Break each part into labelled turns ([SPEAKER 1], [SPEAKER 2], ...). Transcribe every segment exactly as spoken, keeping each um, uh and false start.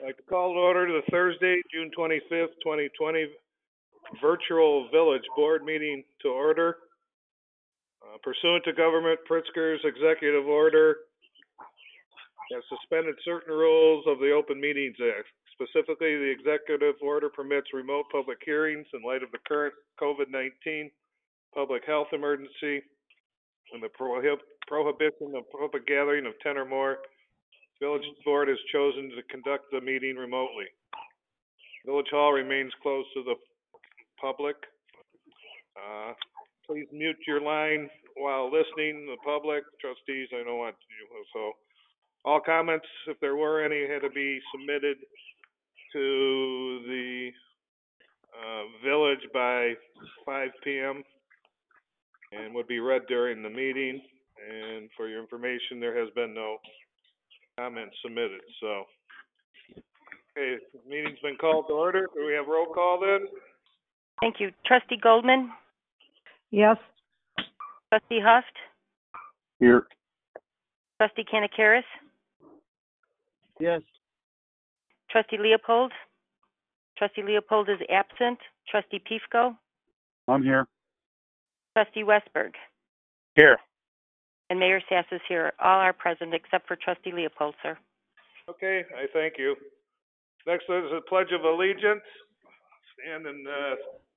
[SPEAKER 1] I'd like to call to order the Thursday, June twenty-fifth, twenty twenty virtual village board meeting to order. Uh, pursuant to Government Pritzker's executive order, has suspended certain rules of the Open Meetings Act. Specifically, the executive order permits remote public hearings in light of the current COVID nineteen public health emergency and the prohib prohibition of public gathering of ten or more. Village board has chosen to conduct the meeting remotely. Village Hall remains closed to the public. Uh, please mute your line while listening. The public, trustees, I don't want you. So, all comments, if there were any, had to be submitted to the uh, village by five P M and would be read during the meeting. And for your information, there has been no comments submitted. So, okay, the meeting's been called to order. Do we have roll call then?
[SPEAKER 2] Thank you. Trustee Goldman?
[SPEAKER 3] Yes.
[SPEAKER 2] Trustee Huft?
[SPEAKER 4] Here.
[SPEAKER 2] Trustee Kanakaris?
[SPEAKER 4] Yes.
[SPEAKER 2] Trustee Leopold? Trustee Leopold is absent. Trustee Pifko?
[SPEAKER 4] I'm here.
[SPEAKER 2] Trustee Westberg?
[SPEAKER 4] Here.
[SPEAKER 2] And Mayor Sass is here. All are present except for Trustee Leopold, sir.
[SPEAKER 1] Okay, I thank you. Next is the Pledge of Allegiance. Stand and uh,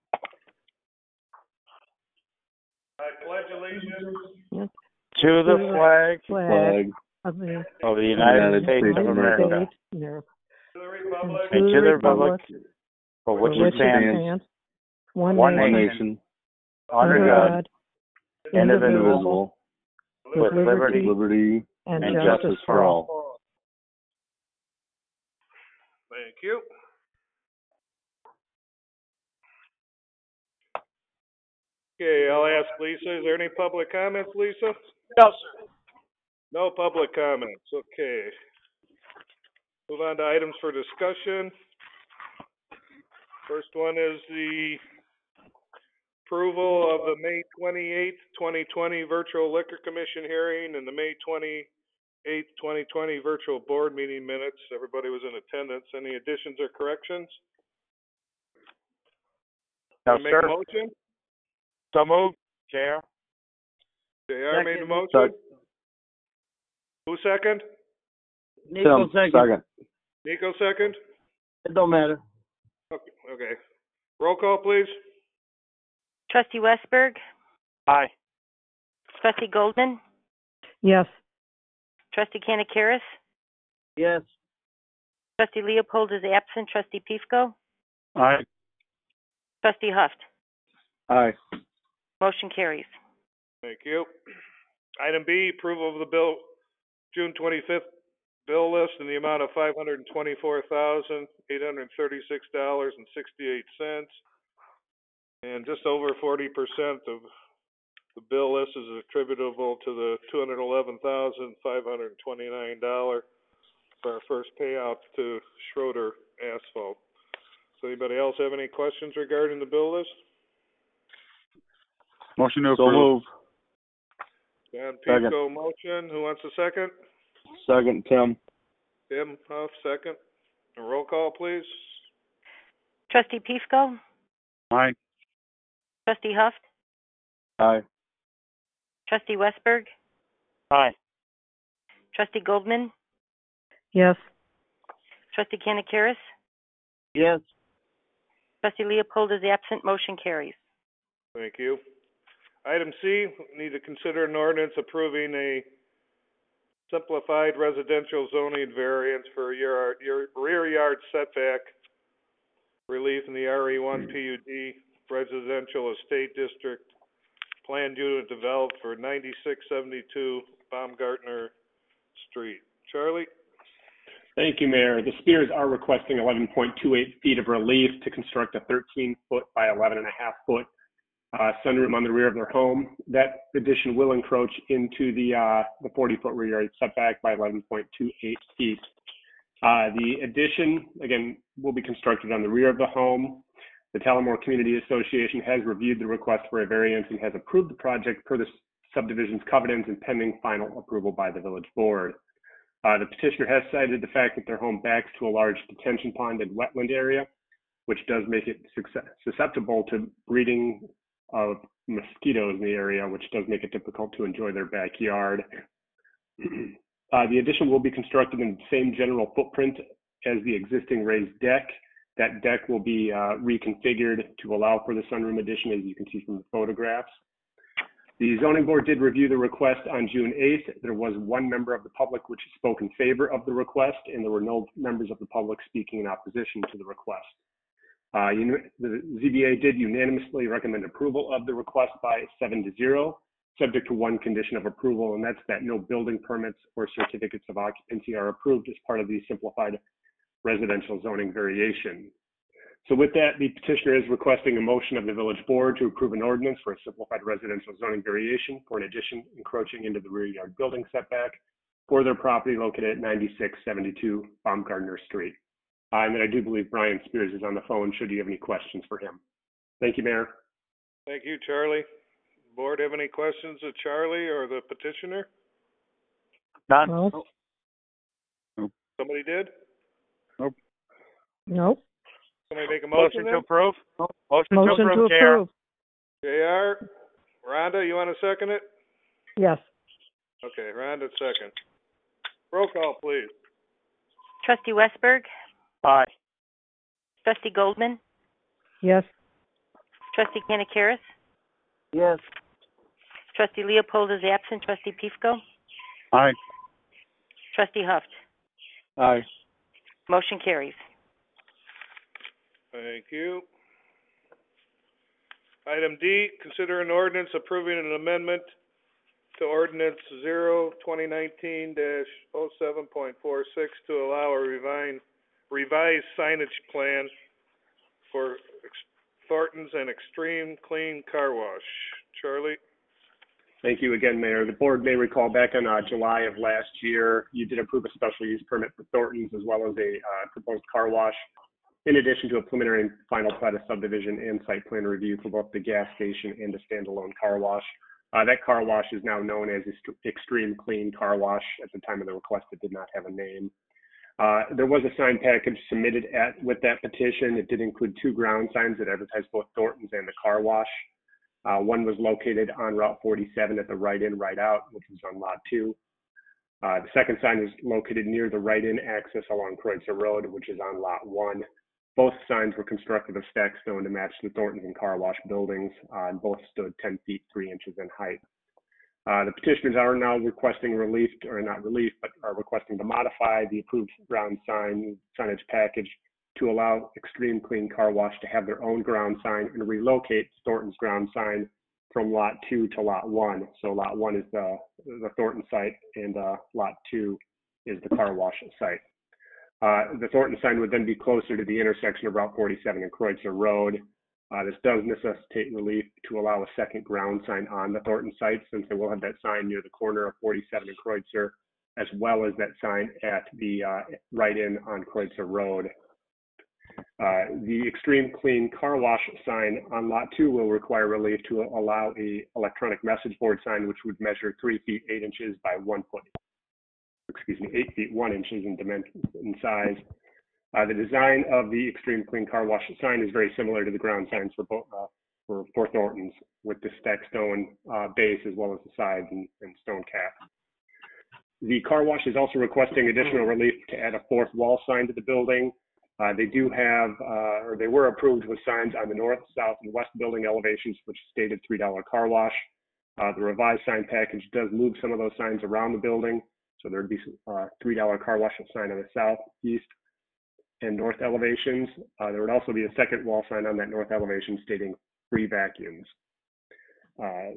[SPEAKER 1] I pledge allegiance
[SPEAKER 3] Yes.
[SPEAKER 4] To the flag,
[SPEAKER 3] Flag of the
[SPEAKER 4] of the United States of America,
[SPEAKER 3] States, America,
[SPEAKER 1] to the republic
[SPEAKER 4] and to the republic for which it stands,
[SPEAKER 3] one
[SPEAKER 4] one
[SPEAKER 3] nation,
[SPEAKER 4] nation, under God,
[SPEAKER 3] indivisible,
[SPEAKER 4] with liberty
[SPEAKER 3] liberty and,
[SPEAKER 4] and
[SPEAKER 3] justice,
[SPEAKER 4] justice for all.
[SPEAKER 1] Thank you. Okay, I'll ask Lisa, is there any public comments, Lisa?
[SPEAKER 4] No, sir.
[SPEAKER 1] No public comments, okay. Move on to items for discussion. First one is the approval of the May twenty-eighth, twenty twenty virtual liquor commission hearing and the May twenty-eighth, twenty twenty virtual board meeting minutes. Everybody was in attendance. Any additions or corrections?
[SPEAKER 4] No,
[SPEAKER 1] Make
[SPEAKER 4] sir.
[SPEAKER 1] a motion?
[SPEAKER 4] So moved, Chair.
[SPEAKER 1] J R made the motion.
[SPEAKER 4] Second.
[SPEAKER 1] Who second?
[SPEAKER 4] Nico second. second.
[SPEAKER 1] Nico second?
[SPEAKER 4] It don't matter.
[SPEAKER 1] Okay, okay. Roll call, please.
[SPEAKER 2] Trustee Westberg?
[SPEAKER 4] Aye.
[SPEAKER 2] Trustee Goldman?
[SPEAKER 3] Yes.
[SPEAKER 2] Trustee Kanakaris?
[SPEAKER 4] Yes.
[SPEAKER 2] Trustee Leopold is absent. Trustee Pifko?
[SPEAKER 4] Aye.
[SPEAKER 2] Trustee Huft?
[SPEAKER 4] Aye.
[SPEAKER 2] Motion carries.
[SPEAKER 1] Thank you. Item B, approval of the bill, June twenty-fifth bill list in the amount of five hundred twenty-four thousand, eight hundred thirty-six dollars and sixty-eight cents. And just over forty percent of the bill list is attributable to the two hundred eleven thousand, five hundred twenty-nine dollars for our first payout to Schroeder Asphalt. Does anybody else have any questions regarding the bill list?
[SPEAKER 4] Motion to approve.
[SPEAKER 1] John Pifko motion. Who wants a second?
[SPEAKER 4] Second, Tim.
[SPEAKER 1] Tim Huff, second. A roll call, please.
[SPEAKER 2] Trustee Pifko?
[SPEAKER 4] Aye.
[SPEAKER 2] Trustee Huft?
[SPEAKER 4] Aye.
[SPEAKER 2] Trustee Westberg?
[SPEAKER 4] Aye.
[SPEAKER 2] Trustee Goldman?
[SPEAKER 3] Yes.
[SPEAKER 2] Trustee Kanakaris?
[SPEAKER 4] Yes.
[SPEAKER 2] Trustee Leopold is absent. Motion carries.
[SPEAKER 1] Thank you. Item C, need to consider an ordinance approving a simplified residential zoning variance for your, your rear yard setback relief in the R E one P U D residential estate district planned unit developed for ninety-six seventy-two Baumgartner Street. Charlie?
[SPEAKER 5] Thank you, Mayor. The Spears are requesting eleven point two eight feet of relief to construct a thirteen foot by eleven and a half foot uh, sunroom on the rear of their home. That addition will encroach into the uh, the forty foot rear yard setback by eleven point two eight feet. Uh, the addition, again, will be constructed on the rear of the home. The Tullamore Community Association has reviewed the request for a variance and has approved the project per the subdivision's covenants and pending final approval by the village board. Uh, the petitioner has cited the fact that their home backs to a large detention pond and wetland area, which does make it susceptible to breeding of mosquitoes in the area, which does make it difficult to enjoy their backyard. Uh, the addition will be constructed in the same general footprint as the existing raised deck. That deck will be uh, reconfigured to allow for the sunroom addition, as you can see from the photographs. The zoning board did review the request on June eighth. There was one member of the public which spoke in favor of the request, and there were no members of the public speaking in opposition to the request. Uh, the Z B A did unanimously recommend approval of the request by seven to zero, subject to one condition of approval, and that's that no building permits or certificates of occupancy are approved as part of the simplified residential zoning variation. So with that, the petitioner is requesting a motion of the village board to approve an ordinance for a simplified residential zoning variation for an addition encroaching into the rear yard building setback for their property located at ninety-six seventy-two Baumgartner Street. Uh, and then I do believe Brian Spears is on the phone should you have any questions for him. Thank you, Mayor.
[SPEAKER 1] Thank you, Charlie. Board have any questions of Charlie or the petitioner?
[SPEAKER 4] None.
[SPEAKER 3] No.
[SPEAKER 1] Somebody did?
[SPEAKER 3] Nope.
[SPEAKER 1] Somebody make a motion
[SPEAKER 4] Motion to
[SPEAKER 1] then?
[SPEAKER 4] approve. Motion to
[SPEAKER 3] Motion to
[SPEAKER 4] approve, Chair.
[SPEAKER 3] approve.
[SPEAKER 1] J R, Rhonda, you want to second it?
[SPEAKER 3] Yes.
[SPEAKER 1] Okay, Rhonda second. Roll call, please.
[SPEAKER 2] Trustee Westberg,
[SPEAKER 4] Aye.
[SPEAKER 2] Trustee Goldman,
[SPEAKER 3] Yes.
[SPEAKER 2] Trustee Kanakaris,
[SPEAKER 4] Yes.
[SPEAKER 2] Trustee Leopold is absent. Trustee Pifko,
[SPEAKER 4] Aye.
[SPEAKER 2] Trustee Huft.
[SPEAKER 4] Aye.
[SPEAKER 2] Motion carries.
[SPEAKER 1] Thank you. Item D, consider an ordinance approving an amendment to ordinance zero twenty nineteen dash oh seven point four six to allow a revised, revised signage plan for ex- Thornton's and Extreme Clean Car Wash. Charlie?
[SPEAKER 5] Thank you again, Mayor. The board may recall back in uh, July of last year, you did approve a special use permit for Thornton's as well as a uh, proposed car wash, in addition to a preliminary and final plat of subdivision and site plan review for both the gas station and a standalone car wash. Uh, that car wash is now known as Extreme Clean Car Wash. At the time of the request, it did not have a name. Uh, there was a sign package submitted at with that petition. It did include two ground signs that advertised both Thornton's and the car wash. Uh, one was located on Route forty-seven at the right-in, right-out, which is on Lot two. Uh, the second sign is located near the right-in access along Kreutzer Road, which is on Lot one. Both signs were constructed of stacked stone to match the Thornton's and car wash buildings, uh, and both stood ten feet, three inches in height. Uh, the petitioners are now requesting relief, or not relief, but are requesting to modify the approved ground sign signage package to allow Extreme Clean Car Wash to have their own ground sign and relocate Thornton's ground sign from Lot two to Lot one. So Lot one is the, the Thornton site, and uh, Lot two is the car wash site. Uh, the Thornton sign would then be closer to the intersection of Route forty-seven and Kreutzer Road. Uh, this does necessitate relief to allow a second ground sign on the Thornton site, since they will have that sign near the corner of forty-seven and Kreutzer, as well as that sign at the uh, right-in on Kreutzer Road. Uh, the Extreme Clean Car Wash sign on Lot two will require relief to allow a electronic message board sign, which would measure three feet eight inches by one foot. Excuse me, eight feet one inches in dimension in size. Uh, the design of the Extreme Clean Car Wash sign is very similar to the ground signs for both uh, for, for Thornton's, with the stacked stone uh, base as well as the sides and, and stone cap. The car wash is also requesting additional relief to add a fourth wall sign to the building. Uh, they do have, uh, or they were approved with signs on the north, south, and west building elevations, which stated three dollar car wash. Uh, the revised sign package does move some of those signs around the building. So there'd be a uh, three dollar car wash sign on the south, east, and north elevations. Uh, there would also be a second wall sign on that north elevation stating free vacuums. Uh,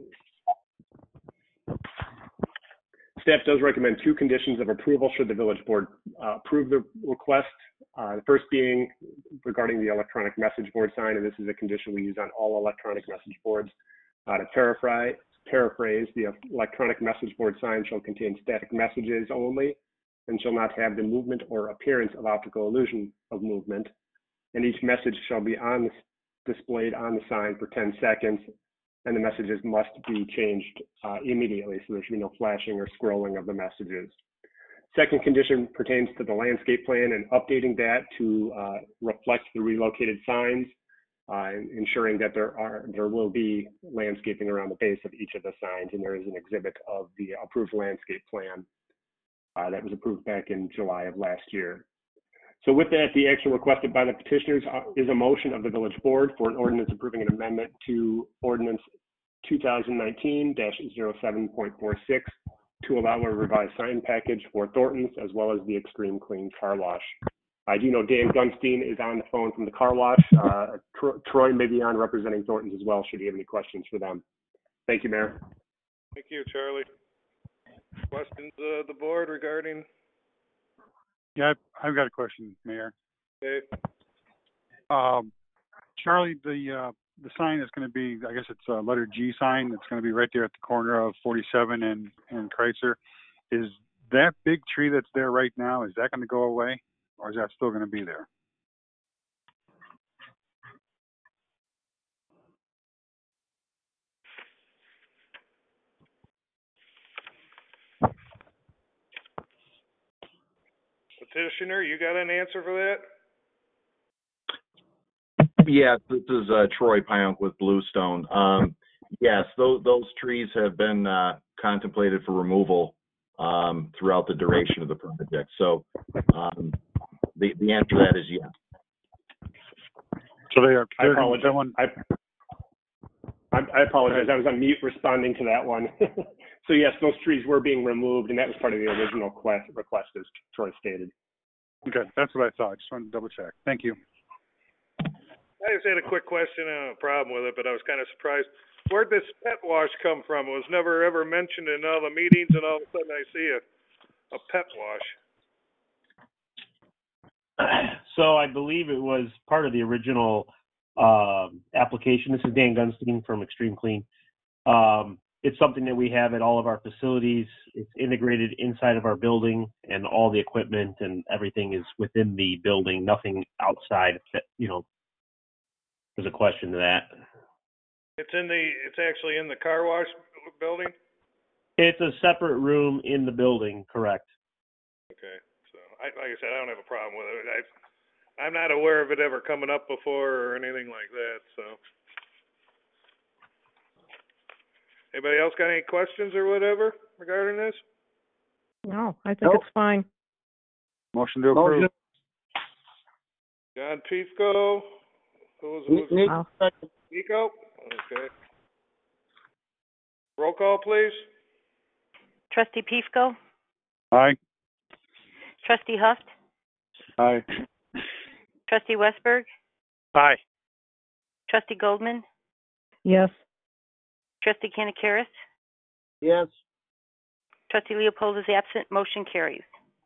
[SPEAKER 5] staff does recommend two conditions of approval should the village board uh, approve the request. Uh, the first being regarding the electronic message board sign, and this is a condition we use on all electronic message boards. Uh, to paraphrase, paraphrase, the electronic message board sign shall contain static messages only and shall not have the movement or appearance of optical illusion of movement. And each message shall be on the, displayed on the sign for ten seconds, and the messages must be changed uh, immediately, so there should be no flashing or scrolling of the messages. Second condition pertains to the landscape plan and updating that to uh, reflect the relocated signs, uh, ensuring that there are there will be landscaping around the base of each of the signs, and there is an exhibit of the approved landscape plan uh, that was approved back in July of last year. So with that, the action requested by the petitioners is a motion of the village board for an ordinance approving an amendment to ordinance two thousand nineteen dash oh seven point four six to allow a revised sign package for Thornton's as well as the Extreme Clean Car Wash. I do know Dan Gunstein is on the phone from the car wash. Uh, Tro Troy may be on representing Thornton's as well, should you have any questions for them. Thank you, Mayor.
[SPEAKER 1] Thank you, Charlie. Questions of uh, the board regarding?
[SPEAKER 6] Yeah, I've, I've got a question, Mayor.
[SPEAKER 1] Okay.
[SPEAKER 6] Um, Charlie, the uh, the sign is going to be, I guess it's a letter G sign. It's going to be right there at the corner of forty-seven and, and Kreitzer. Is that big tree that's there right now, is that going to go away, or is that still going to be there?
[SPEAKER 1] Petitioner, you got an answer for that?
[SPEAKER 4] Yes, this is uh, Troy Pionk with Bluestone. Um, yes, those, those trees have been uh, contemplated for removal um, throughout the duration of the project. So um, the, the answer to that is yes.
[SPEAKER 6] So they are.
[SPEAKER 5] I apologize.
[SPEAKER 6] That one,
[SPEAKER 5] I, I, I apologize. I was on mute responding to that one. So yes, those trees were being removed, and that was part of the original quest, request, as Troy stated.
[SPEAKER 6] okay, that's what I thought. I just wanted to double check. Thank you.
[SPEAKER 1] I just had a quick question. I don't have a problem with it, but I was kind of surprised. Where'd this pet wash come from? It was never ever mentioned in all the meetings, and all of a sudden I see a, a pet wash.
[SPEAKER 7] So I believe it was part of the original um, application. This is Dan Gunstein from Extreme Clean. Um, it's something that we have at all of our facilities. It's integrated inside of our building, and all the equipment and everything is within the building, nothing outside. You know, there's a question to that.
[SPEAKER 1] It's in the. It's actually in the car wash building.
[SPEAKER 7] It's a separate room in the building, correct?
[SPEAKER 1] Okay. So, I, like I said, I don't have a problem with it. I, I'm not aware of it ever coming up before or anything like that. So, anybody else got any questions or whatever regarding this?
[SPEAKER 3] No, I think
[SPEAKER 4] Nope.
[SPEAKER 3] it's fine.
[SPEAKER 6] Motion to approve.
[SPEAKER 1] John Pifko. Who's who's
[SPEAKER 3] Wow.
[SPEAKER 1] Nico? Okay. Roll call, please.
[SPEAKER 2] Trustee Pifko,
[SPEAKER 6] Aye.
[SPEAKER 2] Trustee Huft,
[SPEAKER 6] Aye.
[SPEAKER 2] Trustee Westberg,
[SPEAKER 6] Aye.
[SPEAKER 2] Trustee Goldman,
[SPEAKER 3] Yes.
[SPEAKER 2] Trustee Kanakaris,
[SPEAKER 4] Yes.
[SPEAKER 2] Trustee Leopold is absent. Motion carries.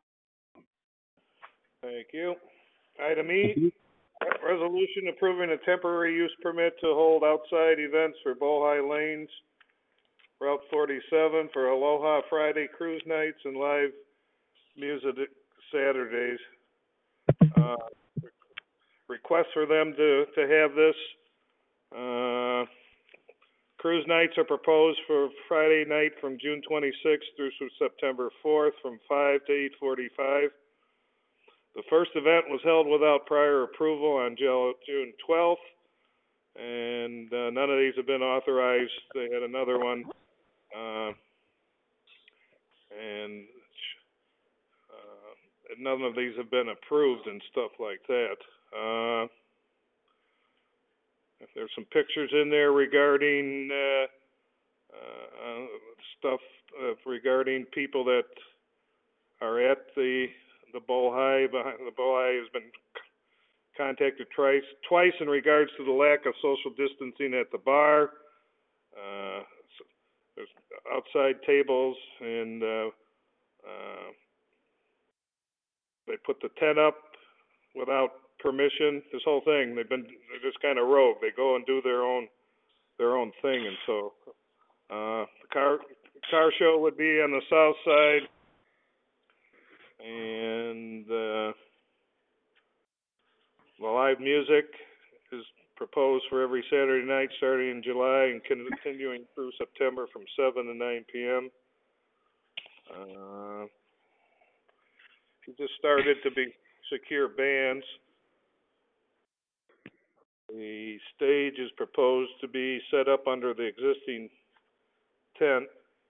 [SPEAKER 1] Thank you. Item E, resolution approving a temporary use permit to hold outside events for Bohai Lanes, Route forty-seven for Aloha Friday cruise nights and live music Saturdays. Uh, request for them to, to have this. Uh, cruise nights are proposed for Friday night from June twenty-sixth through September fourth from five to eight forty-five. The first event was held without prior approval on June twelfth, and uh, none of these have been authorized. They had another one, uh, and uh, none of these have been approved and stuff like that. Uh, if there's some pictures in there regarding uh, uh, stuff uh, regarding people that are at the the Bohai. The Bohai has been contacted twice, twice in regards to the lack of social distancing at the bar. Uh, there's outside tables, and uh, uh, they put the tent up without permission. This whole thing, they've been they're just kind of rogue. They go and do their own their own thing, and so uh, the car car show would be on the south side. And uh, the live music is proposed for every Saturday night starting in July and continuing through September from seven to nine p m Uh, just started to be secure bands. The stage is proposed to be set up under the existing tent.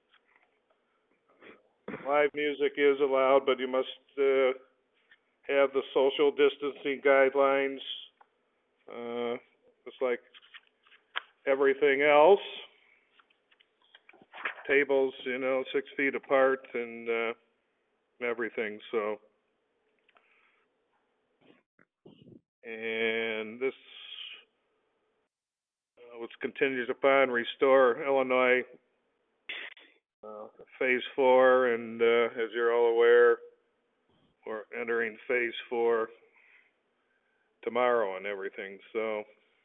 [SPEAKER 1] Live music is allowed, but you must uh, have the social distancing guidelines, uh, just like everything else. Tables, you know, six feet apart and uh, everything, so. And this uh, was contingent upon Restore Illinois uh, Phase Four, and uh, as you're all aware, we're entering Phase Four tomorrow and everything. So,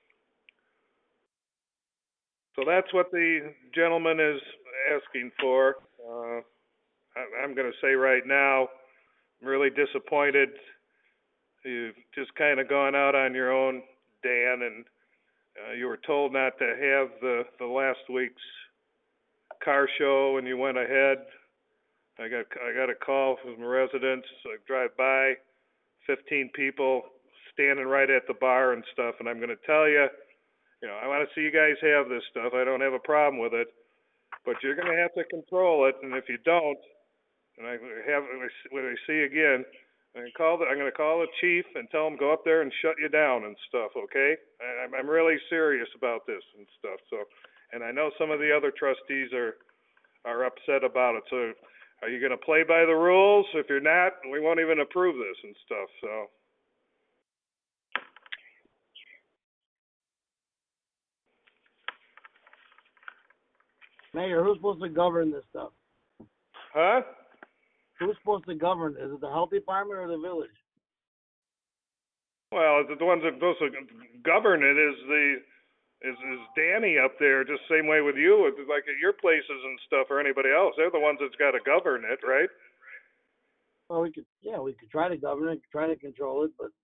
[SPEAKER 1] so that's what the gentleman is asking for. Uh, I, I'm going to say right now, I'm really disappointed. You've just kind of gone out on your own, Dan, and uh, you were told not to have the, the last week's car show, and you went ahead. I got I got a call from residents. I drive by, fifteen people standing right at the bar and stuff, and I'm going to tell you, you know, I want to see you guys have this stuff. I don't have a problem with it, but you're going to have to control it, and if you don't, and I have when I see you again, I call the, I'm going to call the chief and tell him go up there and shut you down and stuff, okay? I, I'm really serious about this and stuff. So, and I know some of the other trustees are are upset about it. So, are you going to play by the rules? If you're not, we won't even approve this and stuff. So.
[SPEAKER 8] Mayor, who's supposed to govern this stuff?
[SPEAKER 1] Huh?
[SPEAKER 8] Who's supposed to govern? Is it the health department or the village?
[SPEAKER 1] Well, the ones that supposed to govern it is the is is Danny up there. Just same way with you, it's like at your places and stuff, or anybody else. They're the ones that's got to govern it, right?
[SPEAKER 8] Well, we could, yeah, we could try to govern it, try to control it, but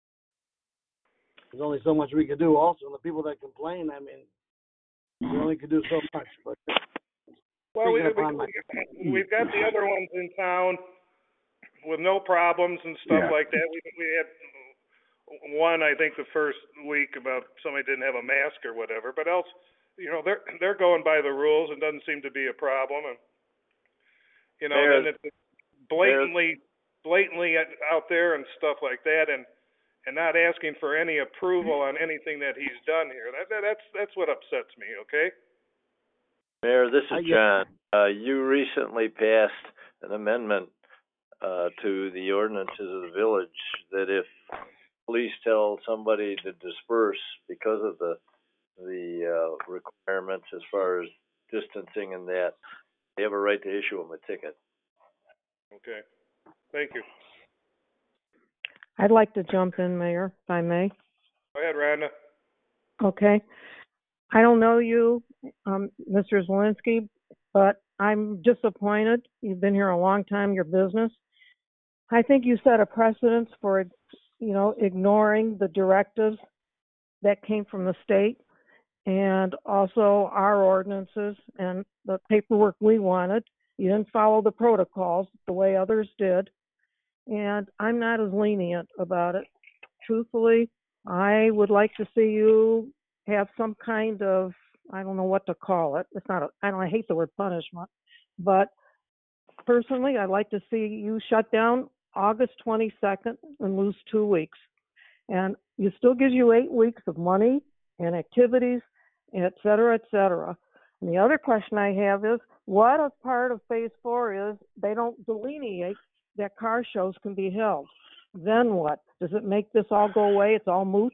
[SPEAKER 8] there's only so much we could do. Also, and the people that complain, I mean, we only could do so much. But
[SPEAKER 1] well, we, we,
[SPEAKER 8] my...
[SPEAKER 1] we've got the other ones in town with no problems and stuff
[SPEAKER 6] Yeah.
[SPEAKER 1] like that. We we had one, I think, the first week about somebody didn't have a mask or whatever, but else, you know, they're they're going by the rules and doesn't seem to be a problem. And you know,
[SPEAKER 9] Mayor,
[SPEAKER 1] then it's blatantly blatantly out there and stuff like that, and and not asking for any approval on anything that he's done here. That, that that's that's what upsets me. Okay.
[SPEAKER 9] Mayor, this
[SPEAKER 8] I
[SPEAKER 9] is
[SPEAKER 8] get-
[SPEAKER 9] John. Uh, you recently passed an amendment uh, to the ordinances of the village that if police tell somebody to disperse because of the the uh, requirements as far as distancing and that, they have a right to issue them a ticket.
[SPEAKER 1] Okay. Thank you.
[SPEAKER 3] I'd like to jump in, Mayor, if I may.
[SPEAKER 1] Go ahead, Rhonda.
[SPEAKER 3] Okay. I don't know you, um, Mister Zelinski, but I'm disappointed. You've been here a long time, your business. I think you set a precedence for, you know, ignoring the directives that came from the state and also our ordinances and the paperwork we wanted. You didn't follow the protocols the way others did. And I'm not as lenient about it. Truthfully, I would like to see you have some kind of, I don't know what to call it. It's not, a, I don't, I hate the word punishment, but personally, I'd like to see you shut down August twenty-second and lose two weeks. And it still gives you eight weeks of money and activities, et cetera, et cetera. And the other question I have is, what if part of phase four is they don't delineate that car shows can be held? Then what? Does it make this all go away? It's all moot?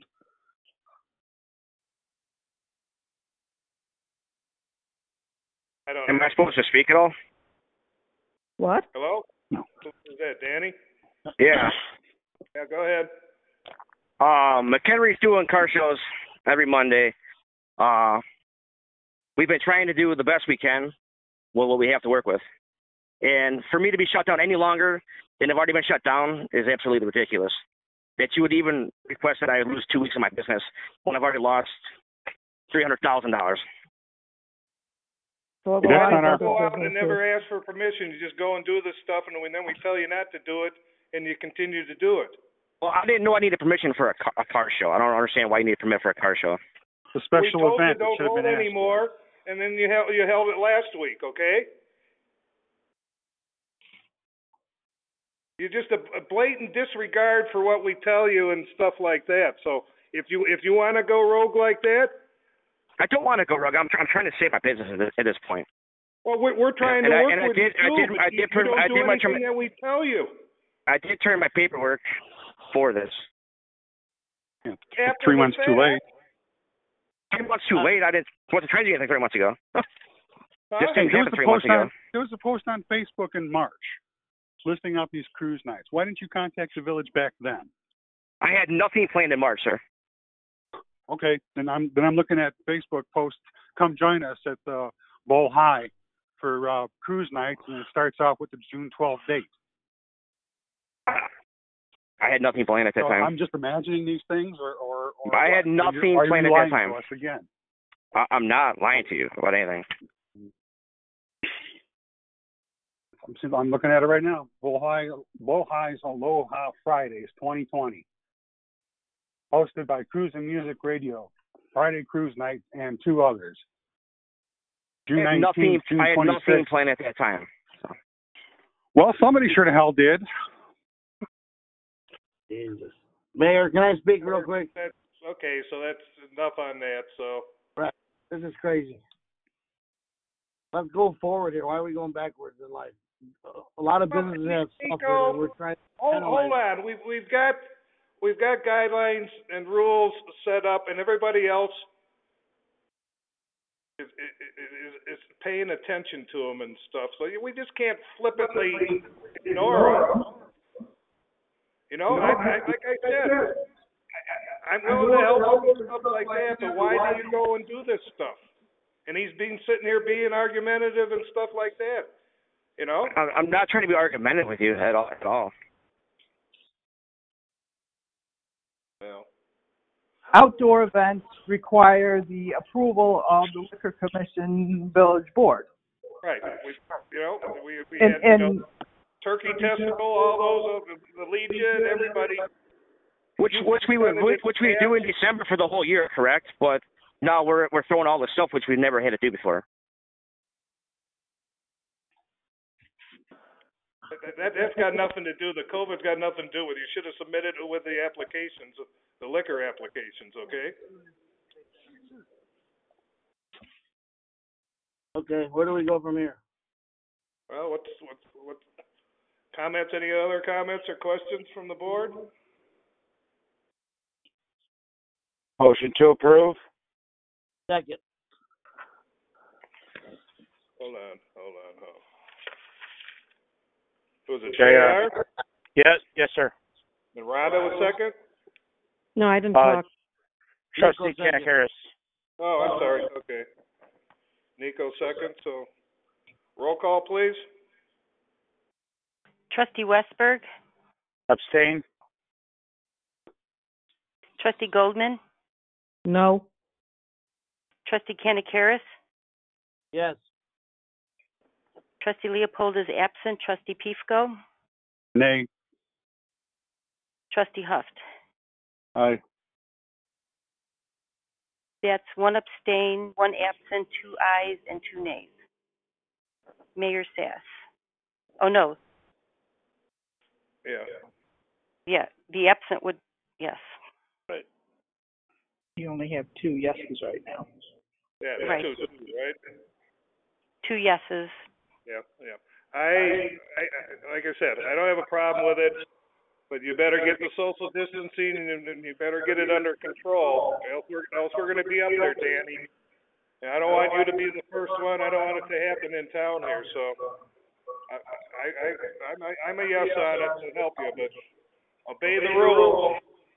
[SPEAKER 1] I don't
[SPEAKER 10] Am
[SPEAKER 1] know.
[SPEAKER 10] I supposed to speak at all?
[SPEAKER 3] What?
[SPEAKER 1] Hello? Is that Danny?
[SPEAKER 10] Yeah.
[SPEAKER 1] Yeah, go ahead.
[SPEAKER 10] Um, McHenry's doing car shows every Monday. Uh, we've been trying to do the best we can with what we have to work with. And for me to be shut down any longer than have already been shut down is absolutely ridiculous. That you would even request that I lose two weeks of my business when I've already lost three hundred thousand dollars.
[SPEAKER 3] So
[SPEAKER 6] That's
[SPEAKER 1] Why
[SPEAKER 6] not
[SPEAKER 1] do
[SPEAKER 6] our
[SPEAKER 1] you go out and
[SPEAKER 3] businesses.
[SPEAKER 1] never ask for permission? You just go and do this stuff, and we, then we tell you not to do it, and you continue to do it.
[SPEAKER 10] Well, I didn't know I needed permission for a car, a car show. I don't understand why you need a permit for a car show.
[SPEAKER 6] The
[SPEAKER 1] We
[SPEAKER 6] special
[SPEAKER 1] told
[SPEAKER 6] event
[SPEAKER 1] you
[SPEAKER 6] that
[SPEAKER 1] don't
[SPEAKER 6] should have
[SPEAKER 1] hold
[SPEAKER 6] been asked.
[SPEAKER 1] anymore, and then you held, you held it last week, okay? You're just a, a blatant disregard for what we tell you and stuff like that. So if you if you want to go rogue like that,
[SPEAKER 10] I don't want to go rogue. I'm, I'm trying to save my business at this, at this point.
[SPEAKER 1] well, we're, we're trying
[SPEAKER 10] And
[SPEAKER 1] to
[SPEAKER 10] I-
[SPEAKER 1] work
[SPEAKER 10] and I
[SPEAKER 1] with
[SPEAKER 10] did-
[SPEAKER 1] you
[SPEAKER 10] I
[SPEAKER 1] too,
[SPEAKER 10] did-
[SPEAKER 1] but
[SPEAKER 10] I
[SPEAKER 1] you,
[SPEAKER 10] did
[SPEAKER 1] you
[SPEAKER 10] put-
[SPEAKER 1] don't
[SPEAKER 10] I
[SPEAKER 1] do
[SPEAKER 10] did my
[SPEAKER 1] anything
[SPEAKER 10] term-
[SPEAKER 1] that we tell you.
[SPEAKER 10] I did turn my paperwork for this.
[SPEAKER 6] Yeah,
[SPEAKER 1] After
[SPEAKER 6] three
[SPEAKER 1] the
[SPEAKER 6] months too
[SPEAKER 1] fact.
[SPEAKER 6] late.
[SPEAKER 10] Three months too late. I didn't wasn't trying to get anything three months ago.
[SPEAKER 1] Huh?
[SPEAKER 10] This didn't
[SPEAKER 6] There was
[SPEAKER 10] happen
[SPEAKER 6] a
[SPEAKER 10] three months
[SPEAKER 6] post
[SPEAKER 10] ago.
[SPEAKER 6] on there was a post on Facebook in March listing out these cruise nights. Why didn't you contact the village back then?
[SPEAKER 10] I had nothing planned in March, sir.
[SPEAKER 6] Okay, then I'm then I'm looking at Facebook posts. Come join us at the Bowl High for uh, cruise nights, and it starts off with the June twelfth date.
[SPEAKER 10] I had nothing planned at that
[SPEAKER 6] So
[SPEAKER 10] time.
[SPEAKER 6] I'm just imagining these things, or or, or
[SPEAKER 10] I
[SPEAKER 6] what?
[SPEAKER 10] had
[SPEAKER 6] Are you-
[SPEAKER 10] nothing
[SPEAKER 6] are you
[SPEAKER 10] planned at that
[SPEAKER 6] lying
[SPEAKER 10] time.
[SPEAKER 6] to us again.
[SPEAKER 10] I, I'm not lying to you about anything.
[SPEAKER 6] I'm, seeing- I'm looking at it right now. Bowl High, Bowl High's Aloha Fridays twenty twenty, hosted by Cruise and Music Radio, Friday Cruise Night, and two others. June
[SPEAKER 10] I had nothing,
[SPEAKER 6] nineteenth, June
[SPEAKER 10] I had nothing
[SPEAKER 6] twenty-sixth.
[SPEAKER 10] planned at that time.
[SPEAKER 6] Well, somebody sure the hell did.
[SPEAKER 8] Jesus. Mayor, can I speak real quick?
[SPEAKER 1] That's okay. So that's enough on that. So
[SPEAKER 8] This is crazy. Let's go forward here. Why are we going backwards in life? A lot of
[SPEAKER 1] Well,
[SPEAKER 8] businesses have
[SPEAKER 1] Nico,
[SPEAKER 8] suffered, and we're trying to
[SPEAKER 1] hold,
[SPEAKER 8] analyze
[SPEAKER 1] hold on. We've we've got we've got guidelines and rules set up, and everybody else is is, is paying attention to them and stuff. So we just can't flippantly ignore them. You know, I, I, like I said, I, I'm willing to help with stuff like that, but why do you go and do this stuff? And he's been sitting here being argumentative and stuff like that. You know?
[SPEAKER 10] I, I'm not trying to be argumentative with you at all. At all.
[SPEAKER 1] Well,
[SPEAKER 11] Outdoor events require the approval of the Liquor Commission Village Board.
[SPEAKER 1] right. We, you know, we, we
[SPEAKER 11] And,
[SPEAKER 1] had, you
[SPEAKER 11] and
[SPEAKER 1] know, Turkey Testicle, all those, uh, the Legion, everybody.
[SPEAKER 10] Which which we would which, which we do in December for the whole year, correct? But now we're we're throwing all the stuff which we've never had to do before.
[SPEAKER 1] That, that, that's got nothing to do, the COVID's got nothing to do with it. You should have submitted it with the applications, the liquor applications, okay?
[SPEAKER 8] Okay, where do we go from here?
[SPEAKER 1] Well, what's, what's, what, comments, any other comments or questions from the board?
[SPEAKER 12] Motion to approve?
[SPEAKER 8] Second.
[SPEAKER 1] Hold on, hold on, hold on. Was it
[SPEAKER 12] J R?
[SPEAKER 1] J R?
[SPEAKER 12] Yes, yes, sir.
[SPEAKER 1] And Rhonda was second?
[SPEAKER 3] No, I didn't
[SPEAKER 12] Uh,
[SPEAKER 3] talk.
[SPEAKER 12] Trustee
[SPEAKER 8] Nico,
[SPEAKER 12] Jack
[SPEAKER 8] second.
[SPEAKER 12] Harris.
[SPEAKER 1] Oh, I'm sorry, okay. Nico second, so roll call, please.
[SPEAKER 2] Trustee Westberg,
[SPEAKER 12] Abstain?
[SPEAKER 2] Trustee Goldman,
[SPEAKER 3] No.
[SPEAKER 2] Trustee Kanakaris,
[SPEAKER 8] Yes.
[SPEAKER 2] Trustee Leopold is absent. Trustee Pifko,
[SPEAKER 6] Nay.
[SPEAKER 2] Trustee Huft.
[SPEAKER 6] Aye.
[SPEAKER 2] That's one abstain, one absent, two ayes, and two nays. Mayor Sass. Oh, no.
[SPEAKER 1] Yeah.
[SPEAKER 2] Yeah, the absent would, yes.
[SPEAKER 11] you only have two yeses right now.
[SPEAKER 1] Yeah, there's
[SPEAKER 2] Right.
[SPEAKER 1] two, two, right?
[SPEAKER 2] Two yeses.
[SPEAKER 1] Yeah, yeah. I, I, I- like I said, I don't have a problem with it, but you better get the social distancing and, and you better get it under control, else we're, else we're gonna be up there, Danny. And I don't want you to be the first one, I don't want it to happen in town here, so. I, I, I, I'm, a- I'm a yes on it to help you, but obey the rules.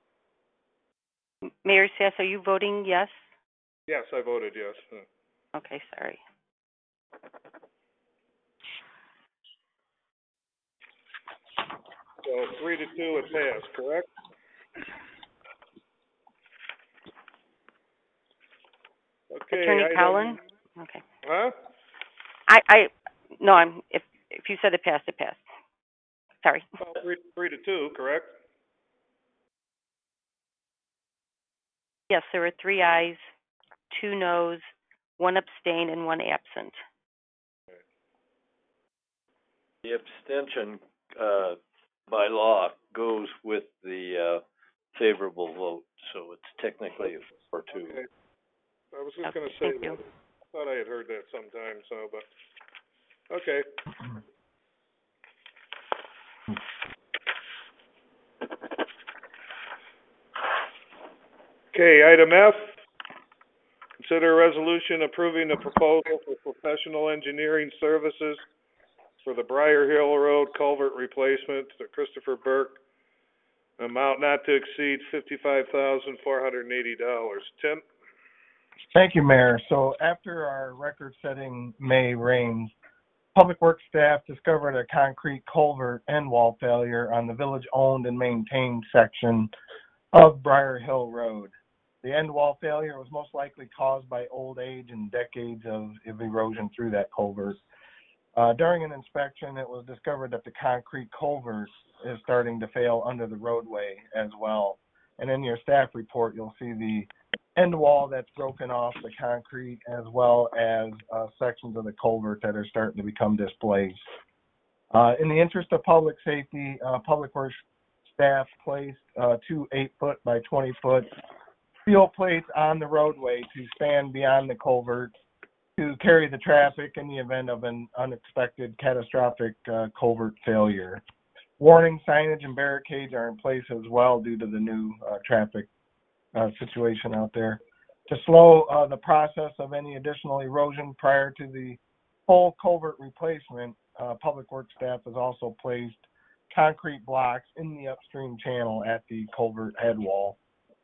[SPEAKER 2] Mayor Sass, are you voting yes?
[SPEAKER 1] Yes, I voted yes.
[SPEAKER 2] Okay, sorry.
[SPEAKER 1] So three to two, it passed, correct? Okay.
[SPEAKER 2] Attorney
[SPEAKER 1] item-
[SPEAKER 2] Collin? Okay.
[SPEAKER 1] Huh?
[SPEAKER 2] I, I, no, I'm, if, if you said it passed, it passed. Sorry.
[SPEAKER 1] Well, three, three to two, correct?
[SPEAKER 2] Yes, there were three ayes, two noes, one abstain, and one absent.
[SPEAKER 9] The abstention, uh, by law goes with the, uh, favorable vote, so it's technically a four two.
[SPEAKER 1] Okay. I was just
[SPEAKER 2] Okay,
[SPEAKER 1] gonna say
[SPEAKER 2] thank you.
[SPEAKER 1] that. I thought I had heard that sometime, so, but, okay. Okay, item F, consider a resolution approving the proposal for professional engineering services for the Briar Hill Road culvert replacement to Christopher Burke, amount not to exceed fifty-five thousand four hundred and eighty dollars. Tim?
[SPEAKER 13] Thank you, Mayor. So after our record-setting May rains, Public Works staff discovered a concrete culvert end wall failure on the village-owned and maintained section of Briar Hill Road. The end wall failure was most likely caused by old age and decades of, of erosion through that culvert. Uh, during an inspection, it was discovered that the concrete culvert is starting to fail under the roadway as well. And in your staff report, you'll see the end wall that's broken off the concrete, as well as uh, sections of the culvert that are starting to become displaced. Uh, in the interest of public safety, uh, Public Works staff placed uh, two eight foot by twenty foot steel plates on the roadway to span beyond the culvert to carry the traffic in the event of an unexpected catastrophic uh, culvert failure. Warning signage and barricades are in place as well due to the new uh, traffic uh, situation out there. To slow uh, the process of any additional erosion prior to the full culvert replacement, uh, Public Works staff has also placed concrete blocks in the upstream channel at the culvert head wall.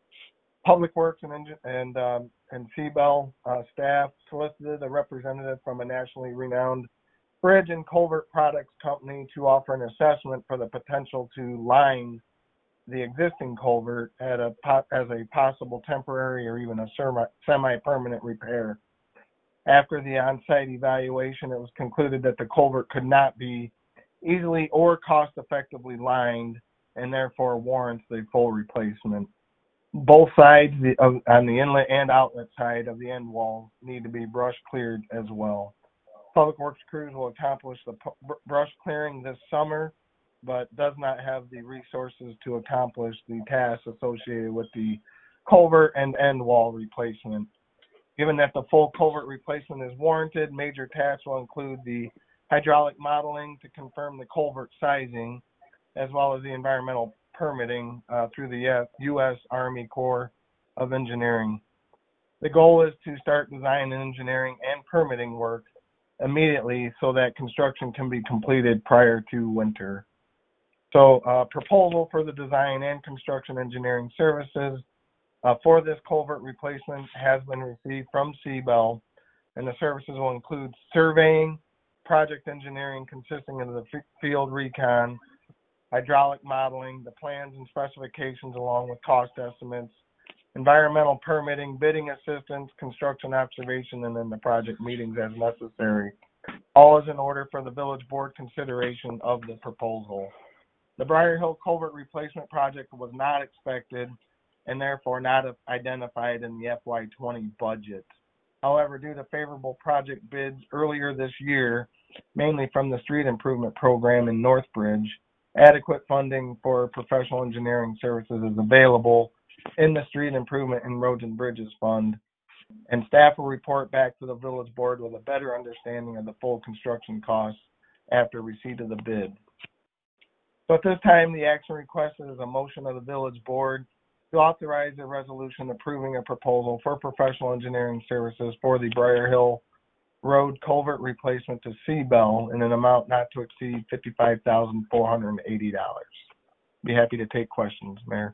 [SPEAKER 13] Public Works and and um, and C-Bell uh, staff solicited a representative from a nationally renowned bridge and culvert products company to offer an assessment for the potential to line the existing culvert at a as a possible temporary or even a semi-permanent repair. After the on-site evaluation, it was concluded that the culvert could not be easily or cost-effectively lined, and therefore warrants the full replacement. Both sides, the, of, on the inlet and outlet side of the end wall, need to be brush cleared as well. Public Works crews will accomplish the p- brush clearing this summer, but does not have the resources to accomplish the tasks associated with the culvert and end wall replacement. Given that the full culvert replacement is warranted, major tasks will include the hydraulic modeling to confirm the culvert sizing, as well as the environmental permitting uh, through the U S Army Corps of Engineering. The goal is to start design and engineering and permitting work immediately so that construction can be completed prior to winter. So uh, proposal for the design and construction engineering services uh, for this culvert replacement has been received from C-Bell, and the services will include surveying, project engineering consisting of the f- field recon, hydraulic modeling, the plans and specifications along with cost estimates, environmental permitting, bidding assistance, construction observation, and then the project meetings as necessary. All is in order for the village board consideration of the proposal. The Briar Hill Culvert Replacement Project was not expected and therefore not identified in the F Y twenty budget. However, due to favorable project bids earlier this year, mainly from the street improvement program in Northbridge, adequate funding for professional engineering services is available in the Street Improvement and Roads and Bridges Fund, and staff will report back to the village board with a better understanding of the full construction costs after receipt of the bid. So at this time, the action requested is a motion of the village board to authorize a resolution approving a proposal for professional engineering services for the Briar Hill Road culvert replacement to C-Bell in an amount not to exceed fifty-five thousand four hundred eighty dollars. Be happy to take questions, Mayor.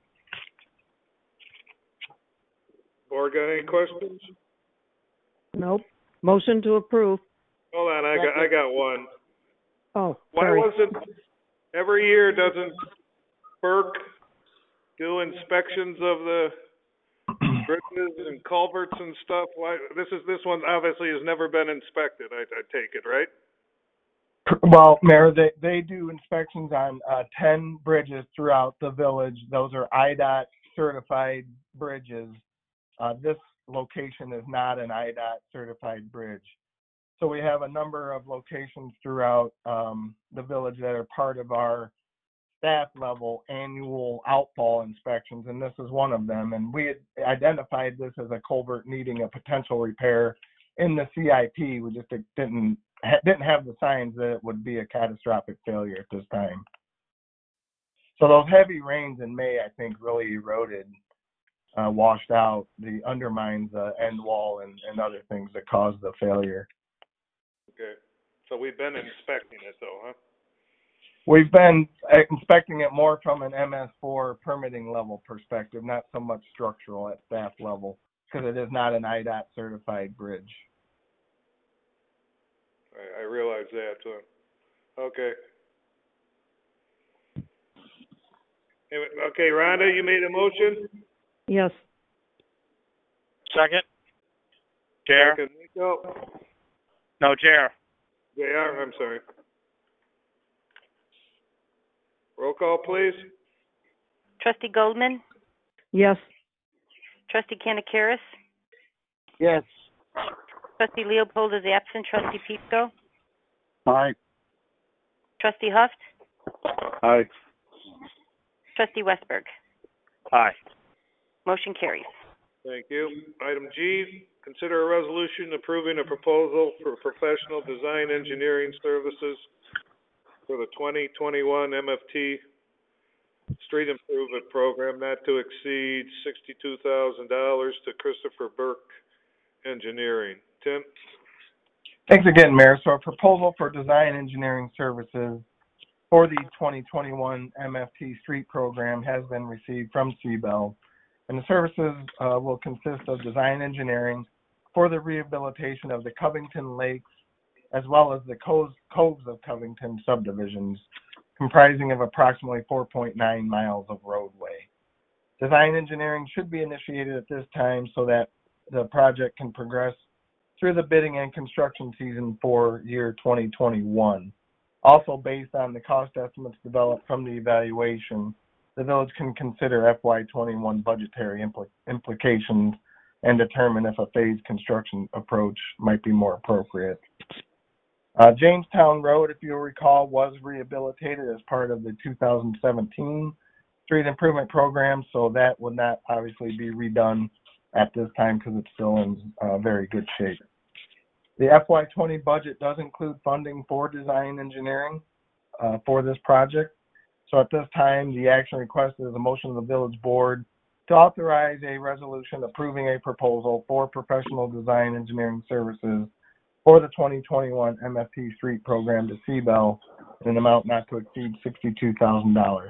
[SPEAKER 1] Board got any questions?
[SPEAKER 3] Nope. Motion to approve.
[SPEAKER 1] Hold on, I got, I got one.
[SPEAKER 3] Oh,
[SPEAKER 1] Why
[SPEAKER 3] sorry.
[SPEAKER 1] was it, every year doesn't Burke do inspections of the bridges and culverts and stuff? Why, this is, this one obviously has never been inspected, I, I take it, right?
[SPEAKER 13] Well, Mayor, they, they do inspections on uh, ten bridges throughout the village. Those are I D O T certified bridges. Uh, this location is not an I D O T certified bridge. So we have a number of locations throughout um, the village that are part of our staff level annual outfall inspections, and this is one of them. And we had identified this as a culvert needing a potential repair in the C I P. We just didn't didn't have the signs that it would be a catastrophic failure at this time. So those heavy rains in May, I think, really eroded, uh, washed out the undermines the end wall and, and other things that caused the failure.
[SPEAKER 1] Okay. So we've been inspecting it though, huh?
[SPEAKER 13] We've been inspecting it more from an M S four permitting level perspective, not so much structural at staff level, because it is not an I D O T certified bridge.
[SPEAKER 1] I, I realize that too. Okay. Anyway, okay, Rhonda, you made a motion?
[SPEAKER 3] Yes.
[SPEAKER 12] Second. Chair.
[SPEAKER 1] Second, Nico.
[SPEAKER 12] No, Chair.
[SPEAKER 1] J R, I'm sorry. Roll call, please.
[SPEAKER 2] Trustee Goldman?
[SPEAKER 3] Yes.
[SPEAKER 2] Trustee Kanakaris?
[SPEAKER 8] Yes.
[SPEAKER 2] Trustee Leopold is absent. Trustee Pepko?
[SPEAKER 6] Aye.
[SPEAKER 2] Trustee Huft?
[SPEAKER 12] Aye.
[SPEAKER 2] Trustee Westberg?
[SPEAKER 12] Aye.
[SPEAKER 2] Motion carries.
[SPEAKER 1] Thank you. Item G, consider a resolution approving a proposal for professional design engineering services for the twenty twenty-one M F T Street Improvement Program not to exceed sixty-two thousand dollars to Christopher Burke Engineering. Tim?
[SPEAKER 13] Thanks again, Mayor. So a proposal for design engineering services for the twenty twenty-one M F T Street Program has been received from C B E L, and the services uh, will consist of design engineering for the rehabilitation of the Covington Lakes as well as the Coves, Coves of Covington subdivisions, comprising of approximately four point nine miles of roadway. Design engineering should be initiated at this time so that the project can progress through the bidding and construction season for year twenty twenty-one. Also, based on the cost estimates developed from the evaluation, the village can consider F Y twenty-one budgetary impl- implications and determine if a phased construction approach might be more appropriate. Uh, Jamestown Road, if you'll recall, was rehabilitated as part of the two thousand seventeen Street Improvement Program, so that would not obviously be redone at this time because it's still in uh, very good shape. The F Y twenty budget does include funding for design engineering uh, for this project. So at this time, the action request is a motion of the village board to authorize a resolution approving a proposal for professional design engineering services for the twenty twenty-one M F T Street Program to C B E L in an amount not to exceed sixty-two thousand dollars.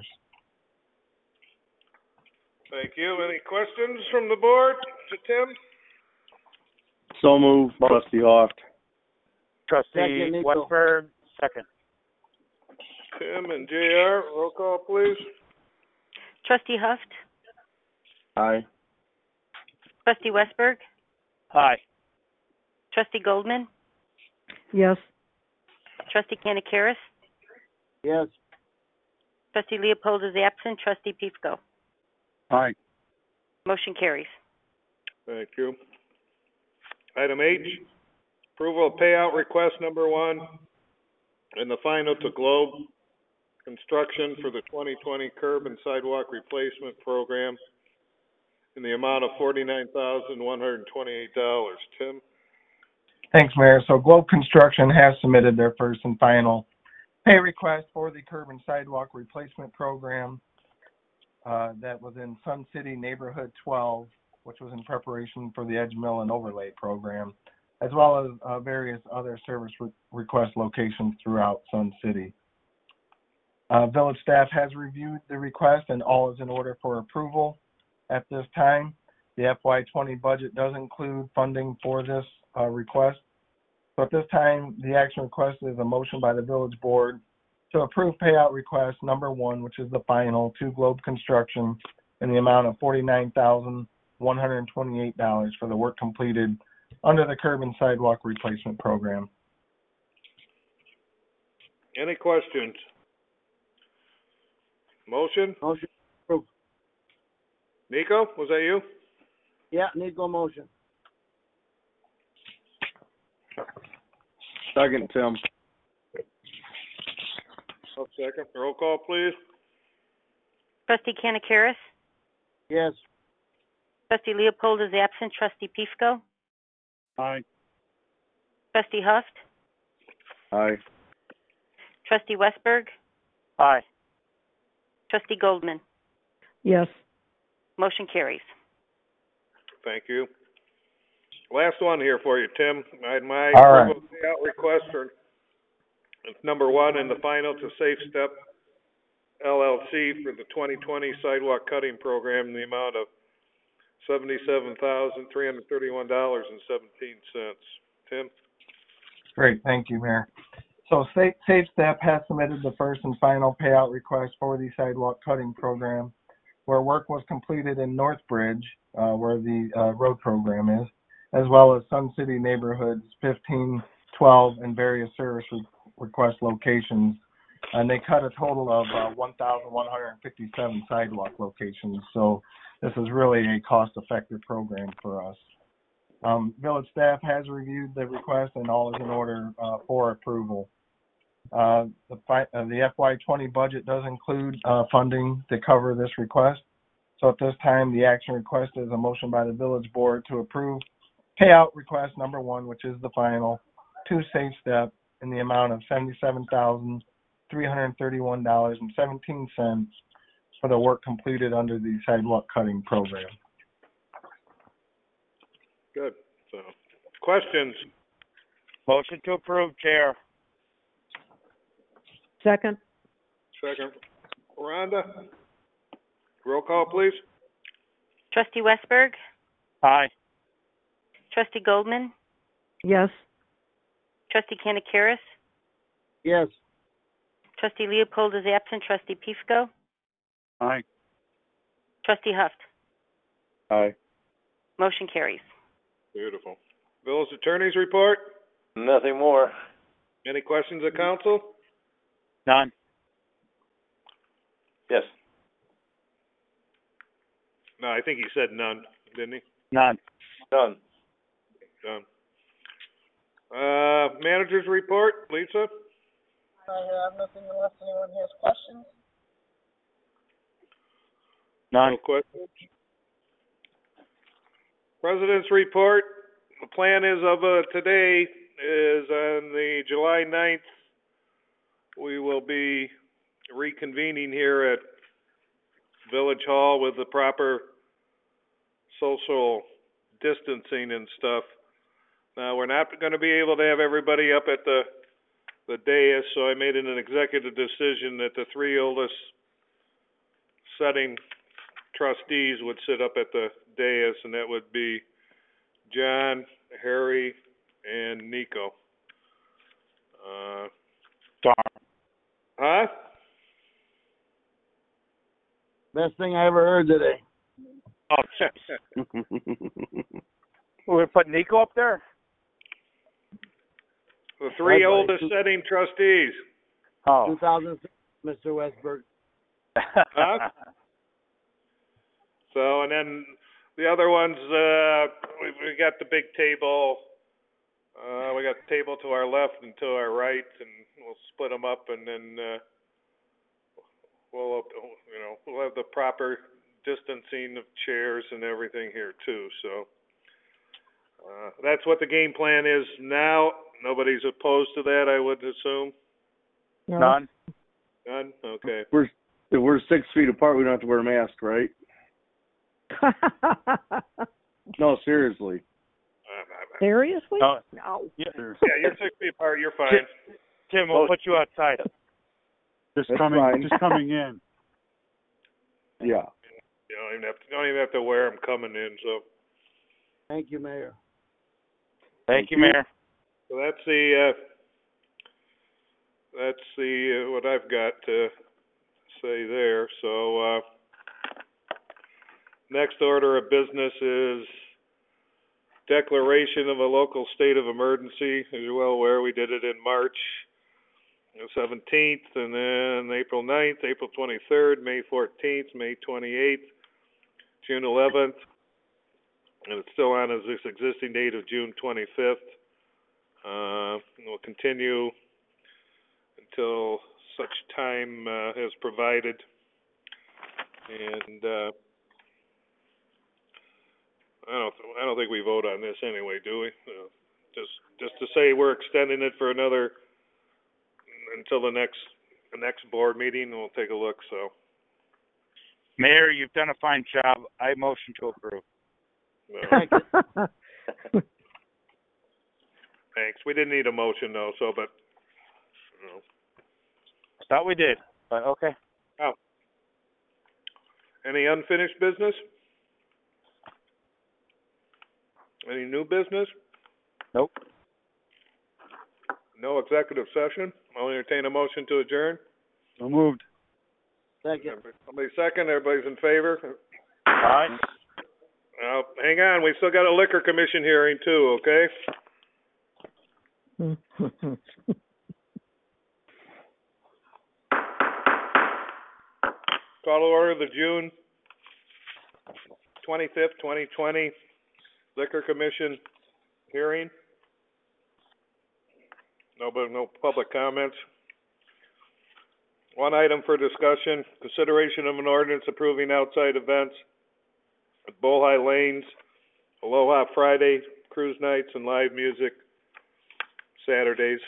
[SPEAKER 1] Thank you. Any questions from the board to Tim?
[SPEAKER 12] So moved, Trustee Hoft. Trustee
[SPEAKER 8] Second, Nico.
[SPEAKER 12] Westberg, second.
[SPEAKER 1] Tim and J R, roll call, please.
[SPEAKER 2] Trustee Huft?
[SPEAKER 12] Aye.
[SPEAKER 2] Trustee Westberg?
[SPEAKER 12] Aye.
[SPEAKER 2] Trustee Goldman?
[SPEAKER 3] Yes.
[SPEAKER 2] Trustee Kanakaris?
[SPEAKER 8] Yes.
[SPEAKER 2] Trustee Leopold is absent. Trustee Pepko?
[SPEAKER 6] Aye.
[SPEAKER 2] Motion carries.
[SPEAKER 1] Thank you. Item H, approval of payout request number one and the final to Globe Construction for the twenty twenty curb and sidewalk replacement program in the amount of forty-nine thousand one hundred twenty-eight dollars. Tim?
[SPEAKER 13] Thanks, Mayor. So Globe Construction has submitted their first and final pay request for the curb and sidewalk replacement program uh, that was in Sun City Neighborhood twelve, which was in preparation for the Edge Mill and Overlay program, as well as uh, various other service re- request locations throughout Sun City. Uh, village staff has reviewed the request and all is in order for approval at this time. The F Y twenty budget does include funding for this uh, request. So at this time, the action request is a motion by the village board to approve payout request number one, which is the final, to Globe Construction in the amount of forty-nine thousand one hundred twenty-eight dollars for the work completed under the curb and sidewalk replacement program.
[SPEAKER 1] Any questions? Motion?
[SPEAKER 8] Motion approved.
[SPEAKER 1] Nico, was that you?
[SPEAKER 8] Yeah, Nico motion.
[SPEAKER 12] Second, Tim.
[SPEAKER 1] Oh, second. Roll call, please.
[SPEAKER 2] Trustee Canakaris?
[SPEAKER 8] Yes.
[SPEAKER 2] Trustee Leopold is absent. Trustee Pifko?
[SPEAKER 6] Aye.
[SPEAKER 2] Trustee Huft?
[SPEAKER 12] Aye.
[SPEAKER 2] Trustee Westberg?
[SPEAKER 12] Aye.
[SPEAKER 2] Trustee Goldman?
[SPEAKER 3] Yes.
[SPEAKER 2] Motion carries.
[SPEAKER 1] Thank you. Last one here for you, Tim. I had my
[SPEAKER 13] All right.
[SPEAKER 1] approval payout request for it's number one and the final to Safe Step L L C for the twenty twenty sidewalk cutting program in the amount of seventy-seven thousand three hundred thirty-one dollars and seventeen cents. Tim?
[SPEAKER 13] Great, thank you, Mayor. So Safe, Safe Step has submitted the first and final payout request for the sidewalk cutting program, where work was completed in Northbridge, uh, where the uh, road program is, as well as Sun City neighborhoods fifteen, twelve, and various service re- request locations. And they cut a total of uh, one thousand one hundred fifty-seven sidewalk locations. So this is really a cost-effective program for us. Um, village staff has reviewed the request and all is in order uh, for approval. Uh, the, fi- uh, the F Y twenty budget does include uh, funding to cover this request. So at this time, the action request is a motion by the village board to approve payout request number one, which is the final, to Safe Step in the amount of seventy-seven thousand three hundred thirty-one dollars and seventeen cents for the work completed under the sidewalk cutting program.
[SPEAKER 1] Good. So, questions?
[SPEAKER 12] Motion to approve, Chair.
[SPEAKER 3] Second?
[SPEAKER 1] Second. Rhonda? Roll call, please.
[SPEAKER 2] Trustee Westberg?
[SPEAKER 12] Aye.
[SPEAKER 2] Trustee Goldman?
[SPEAKER 3] Yes.
[SPEAKER 2] Trustee Canakaris?
[SPEAKER 8] Yes.
[SPEAKER 2] Trustee Leopold is absent. Trustee Pifko?
[SPEAKER 6] Aye.
[SPEAKER 2] Trustee Huft?
[SPEAKER 12] Aye.
[SPEAKER 2] Motion carries.
[SPEAKER 1] Beautiful. Village Attorney's report?
[SPEAKER 9] Nothing more.
[SPEAKER 1] Any questions of council?
[SPEAKER 12] None.
[SPEAKER 9] Yes.
[SPEAKER 1] No, I think he said none, didn't he?
[SPEAKER 12] None.
[SPEAKER 9] Done.
[SPEAKER 1] Done. Uh, manager's report, Lisa?
[SPEAKER 14] I have nothing unless anyone has questions.
[SPEAKER 12] None.
[SPEAKER 1] No questions. President's report. The plan is of uh, today is on the July ninth. We will be reconvening here at Village Hall with the proper social distancing and stuff. Now, we're not going to be able to have everybody up at the the dais, so I made it an executive decision that the three oldest setting trustees would sit up at the dais, and that would be John, Harry, and Nico. Uh,
[SPEAKER 12] Darn.
[SPEAKER 1] huh?
[SPEAKER 8] Best thing I ever heard today.
[SPEAKER 12] Oh, we're putting Nico up there?
[SPEAKER 1] The three
[SPEAKER 8] Right,
[SPEAKER 1] oldest
[SPEAKER 8] right.
[SPEAKER 1] setting trustees.
[SPEAKER 12] Oh.
[SPEAKER 8] two thousand six, Mister Westberg.
[SPEAKER 1] Huh? So, and then the other ones, uh, we, we got the big table. Uh, we got the table to our left and to our right, and we'll split them up, and then uh, we'll, you know, we'll have the proper distancing of chairs and everything here too. So uh, that's what the game plan is now. Nobody's opposed to that, I would assume.
[SPEAKER 3] No.
[SPEAKER 12] None.
[SPEAKER 1] None. Okay.
[SPEAKER 12] We're if we're six feet apart, we don't have to wear a mask, right? No, seriously.
[SPEAKER 3] Seriously?
[SPEAKER 12] No.
[SPEAKER 3] No.
[SPEAKER 12] Yeah,
[SPEAKER 1] Yeah, you're six feet apart. You're fine.
[SPEAKER 12] Tim, we'll put you outside.
[SPEAKER 6] Just
[SPEAKER 12] That's
[SPEAKER 6] coming,
[SPEAKER 12] fine.
[SPEAKER 6] just coming in.
[SPEAKER 12] Yeah.
[SPEAKER 1] You don't even have to, don't even have to wear them coming in. So.
[SPEAKER 8] Thank you, Mayor.
[SPEAKER 12] Thank you, Mayor.
[SPEAKER 1] So that's the, uh, that's the, uh, what I've got to say there. So, uh, next order of business is declaration of a local state of emergency. As you're well aware, we did it in March. the seventeenth, and then April ninth, April twenty-third, May fourteenth, May twenty-eighth, June eleventh, and it's still on as this existing date of June twenty-fifth. Uh, we'll continue until such time uh, as provided. And uh, I don't, I don't think we vote on this anyway, do we? Uh, just, just to say we're extending it for another until the next, the next board meeting. We'll take a look. So,
[SPEAKER 12] Mayor, you've done a fine job. I motion to approve.
[SPEAKER 1] well, thanks. We didn't need a motion though. So, but you know.
[SPEAKER 12] Thought we did, but okay.
[SPEAKER 1] Oh. Any unfinished business? Any new business?
[SPEAKER 12] Nope.
[SPEAKER 1] No executive session? I'll entertain a motion to adjourn.
[SPEAKER 12] So moved.
[SPEAKER 8] Second.
[SPEAKER 1] Somebody second, everybody's in favor?
[SPEAKER 12] Aye.
[SPEAKER 1] Uh, hang on, we still got a liquor commission hearing too, okay? Call to order the June twenty-fifth, twenty twenty Liquor Commission hearing. No, but no public comments. One item for discussion, consideration of an ordinance approving outside events at Bullhigh Lanes, Aloha Friday, cruise nights, and live music Saturdays.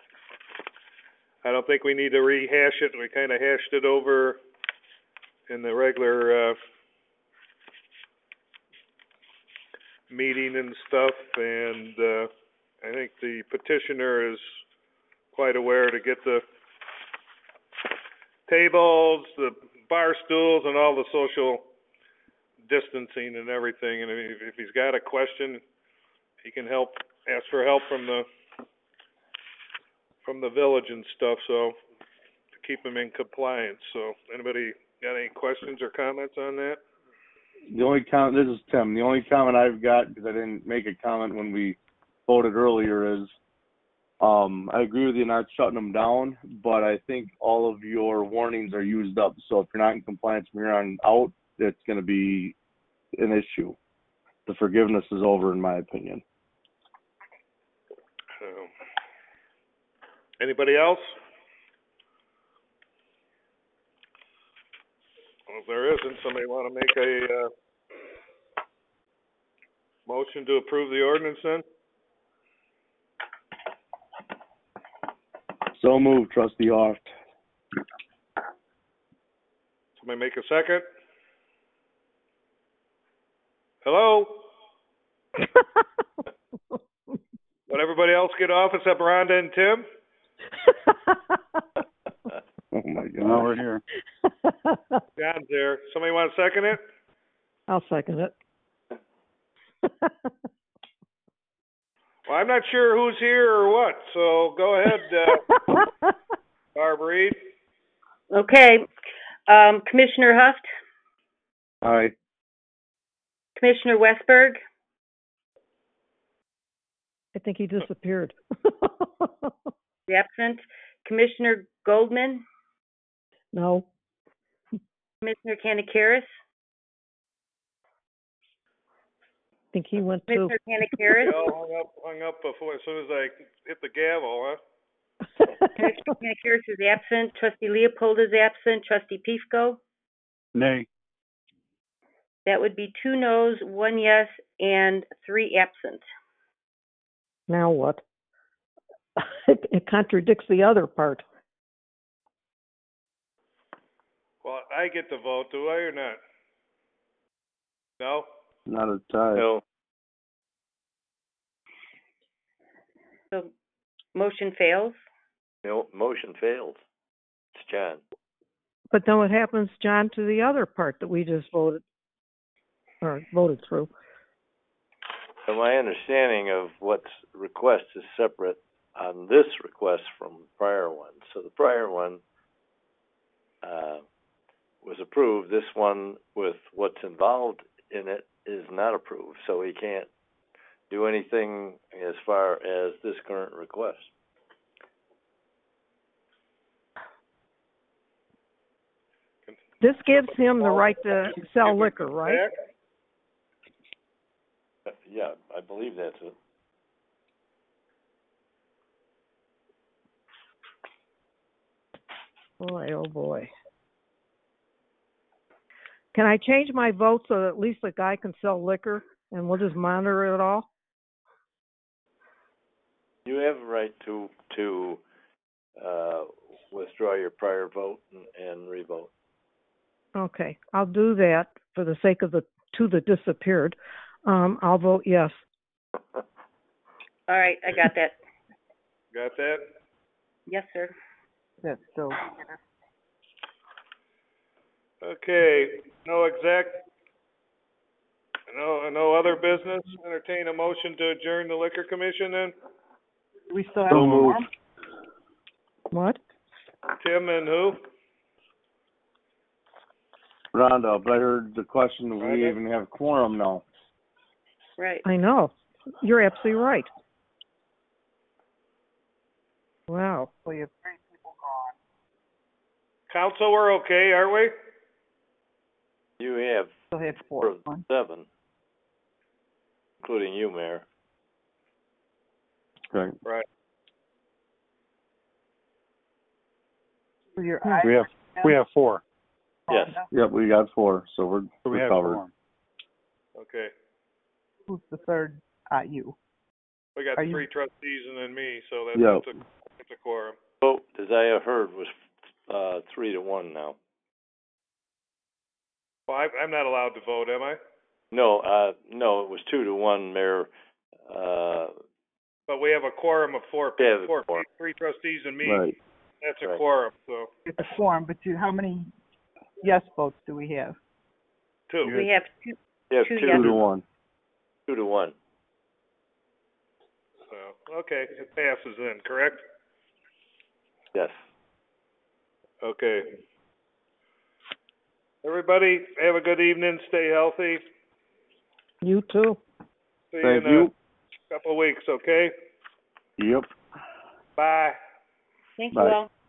[SPEAKER 1] I don't think we need to rehash it. We kind of hashed it over in the regular uh, meeting and stuff, and uh, I think the petitioner is quite aware to get the tables, the bar stools, and all the social distancing and everything. And if, if he's got a question, he can help, ask for help from the from the village and stuff. So to keep him in compliance. So anybody got any questions or comments on that?
[SPEAKER 12] The only comment, this is Tim, the only comment I've got, because I didn't make a comment when we voted earlier, is um, I agree with you not shutting them down, but I think all of your warnings are used up. So if you're not in compliance from here on out, it's going to be an issue. The forgiveness is over, in my opinion.
[SPEAKER 1] Um, anybody else? Well, if there isn't, somebody want to make a uh, motion to approve the ordinance then?
[SPEAKER 12] So moved, Trustee Hoft.
[SPEAKER 1] Somebody make a second? Hello? Let everybody else get off except Rhonda and Tim?
[SPEAKER 12] Oh my God. Now we're here.
[SPEAKER 1] John's there. Somebody want to second it?
[SPEAKER 3] I'll second it.
[SPEAKER 1] Well, I'm not sure who's here or what, so go ahead, uh, Barb Reed.
[SPEAKER 2] Okay. Um, Commissioner Huft,
[SPEAKER 12] Aye.
[SPEAKER 2] Commissioner Westberg,
[SPEAKER 3] I think he disappeared.
[SPEAKER 2] absent. Commissioner Goldman,
[SPEAKER 3] No.
[SPEAKER 2] Commissioner Kanakaris,
[SPEAKER 3] I think he went too.
[SPEAKER 2] Commissioner Kanakaris,
[SPEAKER 1] They all hung up, hung up before, as soon as I hit the gavel, huh?
[SPEAKER 2] Commissioner Kanakaris is absent. Trustee Leopold is absent. Trustee Pifko.
[SPEAKER 6] Nay.
[SPEAKER 2] That would be two noes, one yes, and three absent.
[SPEAKER 3] Now what? It, it contradicts the other part.
[SPEAKER 1] Well, I get to vote, do I, or not? No?
[SPEAKER 12] Not a tie.
[SPEAKER 9] No.
[SPEAKER 2] So motion fails.
[SPEAKER 9] No, motion failed. It's John.
[SPEAKER 3] But then what happens, John, to the other part that we just voted or voted through?
[SPEAKER 9] And my understanding of what's request is separate on this request from the prior one. So the prior one uh, was approved. This one, with what's involved in it, is not approved. So he can't do anything as far as this current request.
[SPEAKER 3] This gives him the right to sell liquor, right?
[SPEAKER 1] Back?
[SPEAKER 9] Uh, Yeah, I believe that's it.
[SPEAKER 3] Boy, oh boy. Can I change my vote so that at least the guy can sell liquor and we'll just monitor it all?
[SPEAKER 9] You have a right to, to, uh, withdraw your prior vote and, and revote.
[SPEAKER 3] Okay, I'll do that for the sake of the two that disappeared. Um, I'll vote yes.
[SPEAKER 2] All right, I got that.
[SPEAKER 1] Got that?
[SPEAKER 2] Yes, sir.
[SPEAKER 11] That's so.
[SPEAKER 1] Okay, no exec, no, no other business. Entertain a motion to adjourn the liquor commission then?
[SPEAKER 11] We still have
[SPEAKER 12] So
[SPEAKER 11] a
[SPEAKER 12] moved.
[SPEAKER 11] quorum?
[SPEAKER 3] What?
[SPEAKER 1] Tim and who?
[SPEAKER 12] Rhonda, but I heard the question, do we
[SPEAKER 1] Rhonda?
[SPEAKER 12] even have quorum now?
[SPEAKER 2] Right.
[SPEAKER 3] I know. You're absolutely right. Wow.
[SPEAKER 11] Well, you have three people gone.
[SPEAKER 1] Council, we're okay, aren't we?
[SPEAKER 9] You have
[SPEAKER 11] Still have
[SPEAKER 9] four
[SPEAKER 11] four.
[SPEAKER 9] of seven, including you, Mayor.
[SPEAKER 12] Okay.
[SPEAKER 1] Right.
[SPEAKER 11] So you're
[SPEAKER 6] We have, we have four.
[SPEAKER 9] Yes.
[SPEAKER 12] Yep, we got four, so we're,
[SPEAKER 6] So we
[SPEAKER 12] we're
[SPEAKER 6] have
[SPEAKER 12] covered.
[SPEAKER 6] quorum.
[SPEAKER 1] Okay.
[SPEAKER 11] Who's the third? Uh, you.
[SPEAKER 1] We got
[SPEAKER 11] Are you-
[SPEAKER 1] three trustees and then me, so that's,
[SPEAKER 12] Yep.
[SPEAKER 1] that's a, that's a quorum.
[SPEAKER 9] Vote, as I have heard, was, uh, three to one now.
[SPEAKER 1] Well, I, I'm not allowed to vote, am I?
[SPEAKER 9] No, uh, no, it was two to one, Mayor. Uh,
[SPEAKER 1] But we have a quorum of four,
[SPEAKER 9] Yeah, the
[SPEAKER 1] four,
[SPEAKER 9] quorum.
[SPEAKER 1] three trustees and me.
[SPEAKER 12] Right.
[SPEAKER 1] That's a
[SPEAKER 9] Right.
[SPEAKER 1] quorum, so
[SPEAKER 11] It's a quorum, but you, how many yes votes do we have?
[SPEAKER 1] two.
[SPEAKER 2] We have two,
[SPEAKER 9] you have
[SPEAKER 2] Two
[SPEAKER 9] two,
[SPEAKER 2] yes.
[SPEAKER 12] Two to one.
[SPEAKER 9] two to one.
[SPEAKER 1] So, okay, it passes then, correct?
[SPEAKER 9] Yes.
[SPEAKER 1] Okay. Everybody, have a good evening, stay healthy.
[SPEAKER 3] You too.
[SPEAKER 1] See you
[SPEAKER 12] Thank
[SPEAKER 1] in
[SPEAKER 12] you.
[SPEAKER 1] a couple of weeks, okay?
[SPEAKER 12] Yep.
[SPEAKER 1] Bye.
[SPEAKER 2] thank
[SPEAKER 12] Bye.
[SPEAKER 2] you all.